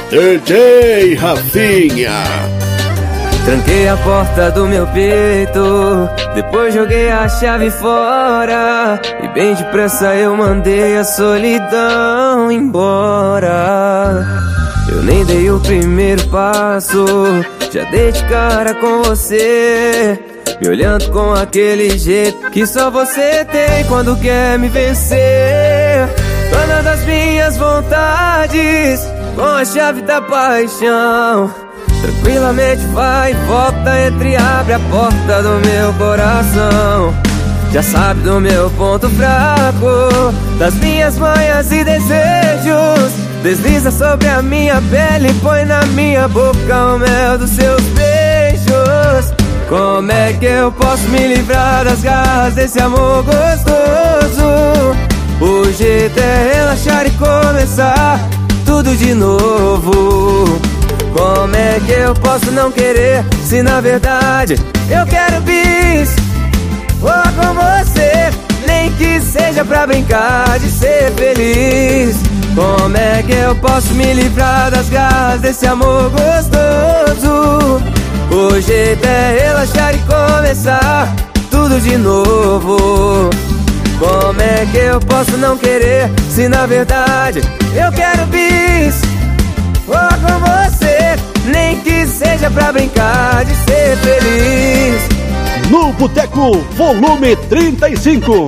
DJ Rafinha. Tranquei a porta do meu peito, depois joguei a chave fora, e bem depressa eu mandei a solidão embora. Eu nem dei o primeiro passo, já dei de cara com você, me olhando com aquele jeito que só você tem quando quer me vencer. Dona das minhas vontades, com a chave da paixão, tranquilamente vai e volta, entra e abre a porta do meu coração. Já sabe do meu ponto fraco, das minhas manhas e desejos, desliza sobre a minha pele, põe na minha boca o mel dos seus beijos. Como é que eu posso me livrar das garras desse amor gostoso? O jeito é relaxar e começar tudo de novo. Como é que eu posso não querer, se na verdade eu quero bis? Voar com você, nem que seja pra brincar de ser feliz. Como é que eu posso me livrar das garras desse amor gostoso? O jeito é relaxar e começar tudo de novo. Como é que eu posso não querer, se na verdade eu quero bis? Voar com você, nem que seja pra brincar de ser feliz. No Boteco, volume 35.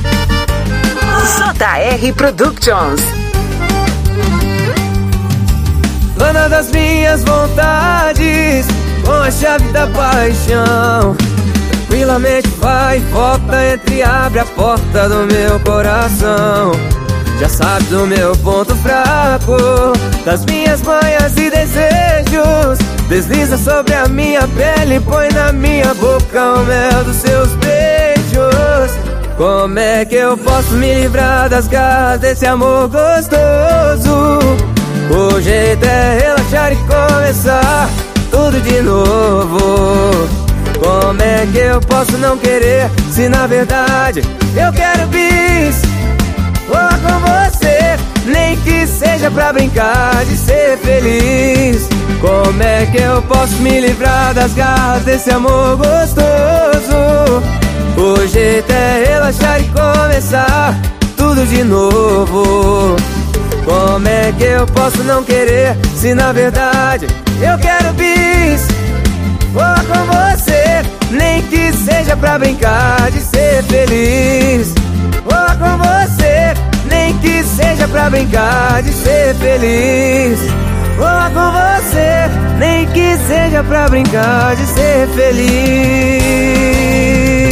JR Productions. Dona das minhas vontades, com a chave da paixão, tranquilamente vai e volta, entra e abre a porta do meu coração. Já sabe do meu ponto fraco, das minhas manhas e desejos, desliza sobre a minha pele, põe na minha boca o mel dos seus beijos. Como é que eu posso me livrar das garras desse amor gostoso? O jeito é relaxar e começar tudo de novo. Como é que eu posso não querer, se na verdade eu quero bis? Voar com você, nem que seja pra brincar de ser feliz. Como é que eu posso me livrar das garras desse amor gostoso? O jeito é relaxar e começar tudo de novo. Como é que eu posso não querer, se na verdade eu quero bis? Voar com você, nem que seja pra brincar de ser feliz. Voar com você, nem que seja pra brincar de ser feliz. Voar com você, nem que seja pra brincar de ser feliz.